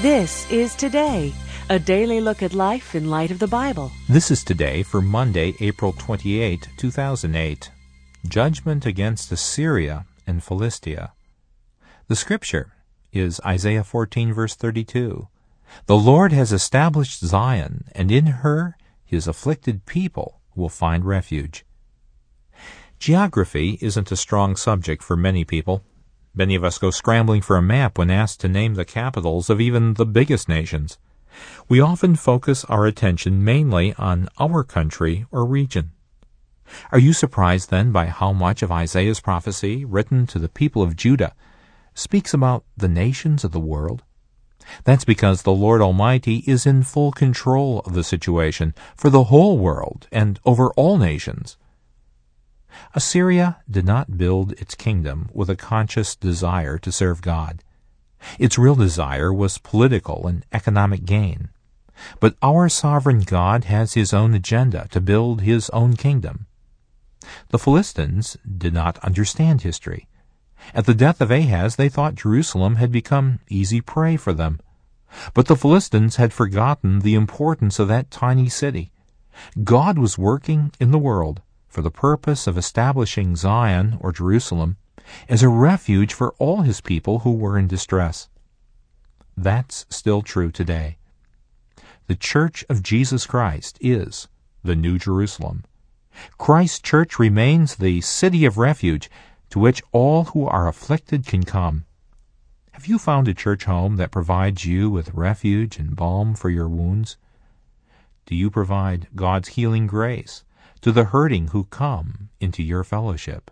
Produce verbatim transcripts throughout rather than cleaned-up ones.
This is Today, a daily look at life in light of the Bible. This is Today for Monday, April twenty-eighth, two thousand eight. Judgment against Assyria and Philistia. The scripture is Isaiah fourteen, verse thirty-two. The Lord has established Zion, and in her his afflicted people will find refuge. Geography isn't a strong subject for many people. Many of us go scrambling for a map when asked to name the capitals of even the biggest nations. We often focus our attention mainly on our country or region. Are you surprised then by how much of Isaiah's prophecy, written to the people of Judah, speaks about the nations of the world? That's because the Lord Almighty is in full control of the situation for the whole world and over all nations. Assyria did not build its kingdom with a conscious desire to serve God. Its real desire was political and economic gain. But our sovereign God has his own agenda to build his own kingdom. The Philistines did not understand history. At the death of Ahaz, they thought Jerusalem had become easy prey for them. But the Philistines had forgotten the importance of that tiny city. God was working in the world for the purpose of establishing Zion, or Jerusalem, as a refuge for all his people who were in distress. That's still true today. The Church of Jesus Christ is the New Jerusalem. Christ's church remains the city of refuge to which all who are afflicted can come. Have you found a church home that provides you with refuge and balm for your wounds? Do you provide God's healing grace to the hurting who come into your fellowship?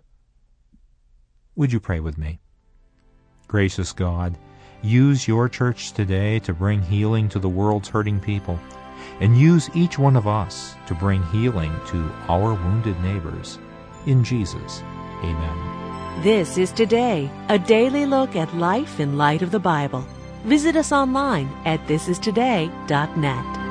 Would you pray with me? Gracious God, use your church today to bring healing to the world's hurting people, and use each one of us to bring healing to our wounded neighbors. In Jesus, amen. This is Today, a daily look at life in light of the Bible. Visit us online at this is today dot net.